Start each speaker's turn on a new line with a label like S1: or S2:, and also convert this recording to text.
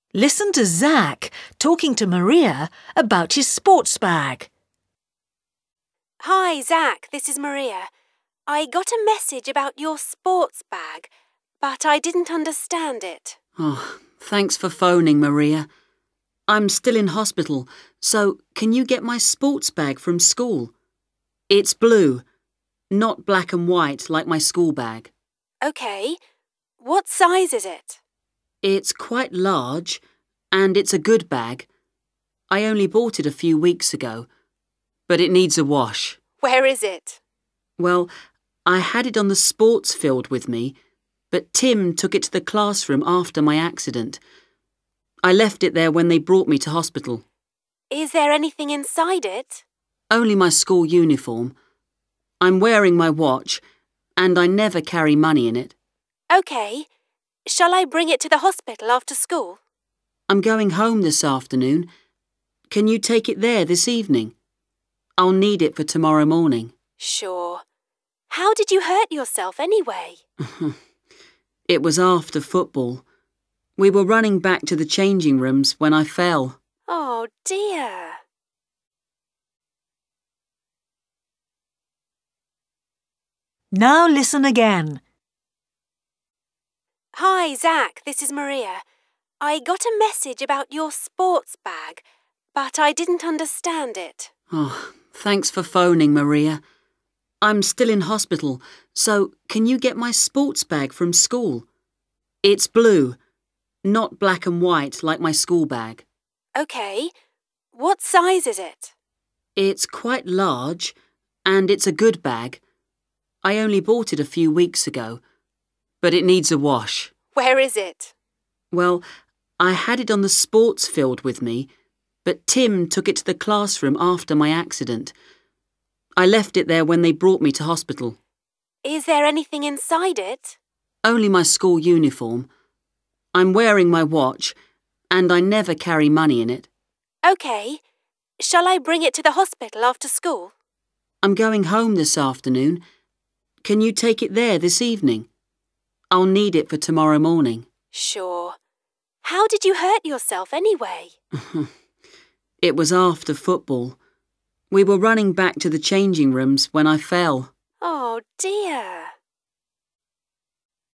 S1: Listen to Zach talking to Maria about his sports bag.
S2: Hi, Zach, this is Maria. I got a message about your sports bag, but I didn't understand it.
S3: Oh, thanks for phoning, Maria. I'm still in hospital, so can you get my sports bag from school? It's blue, not black and white like my school bag.
S2: OK. What size is it?
S3: It's quite large, and it's a good bag. I only bought it a few weeks ago, but it needs a wash.
S2: Where is it?
S3: Well, I had it on the sports field with me, but Tim took it to the classroom after my accident. I left it there when they brought me to hospital.
S2: Is there anything inside it?
S3: Only my school uniform. I'm wearing my watch, and I never carry money in it.
S2: OK. Shall I bring it to the hospital after school?
S3: I'm going home this afternoon. Can you take it there this evening? I'll need it for tomorrow morning.
S2: Sure. How did you hurt yourself anyway?
S3: It was after football. We were running back to the changing rooms when I fell.
S2: Oh, dear.
S1: Now listen again.
S2: Hi, Zach, this is Maria. I got a message about your sports bag, but I didn't understand it.
S3: Oh, thanks for phoning, Maria. I'm still in hospital, so can you get my sports bag from school? It's blue, not black and white like my school bag.
S2: OK. What size is it?
S3: It's quite large, and it's a good bag. I only bought it a few weeks ago, but it needs a wash.
S2: Where is it?
S3: Well, I had it on the sports field with me, but Tim took it to the classroom after my accident. I left it there when they brought me to hospital.
S2: Is there anything inside it?
S3: Only my school uniform. I'm wearing my watch, and I never carry money in it.
S2: OK. Shall I bring it to the hospital after school?
S3: I'm going home this afternoon. Can you take it there this evening? I'll need it for tomorrow morning.
S2: Sure. How did you hurt yourself anyway?
S3: It was after football. We were running back to the changing rooms when I fell.
S2: Oh, dear.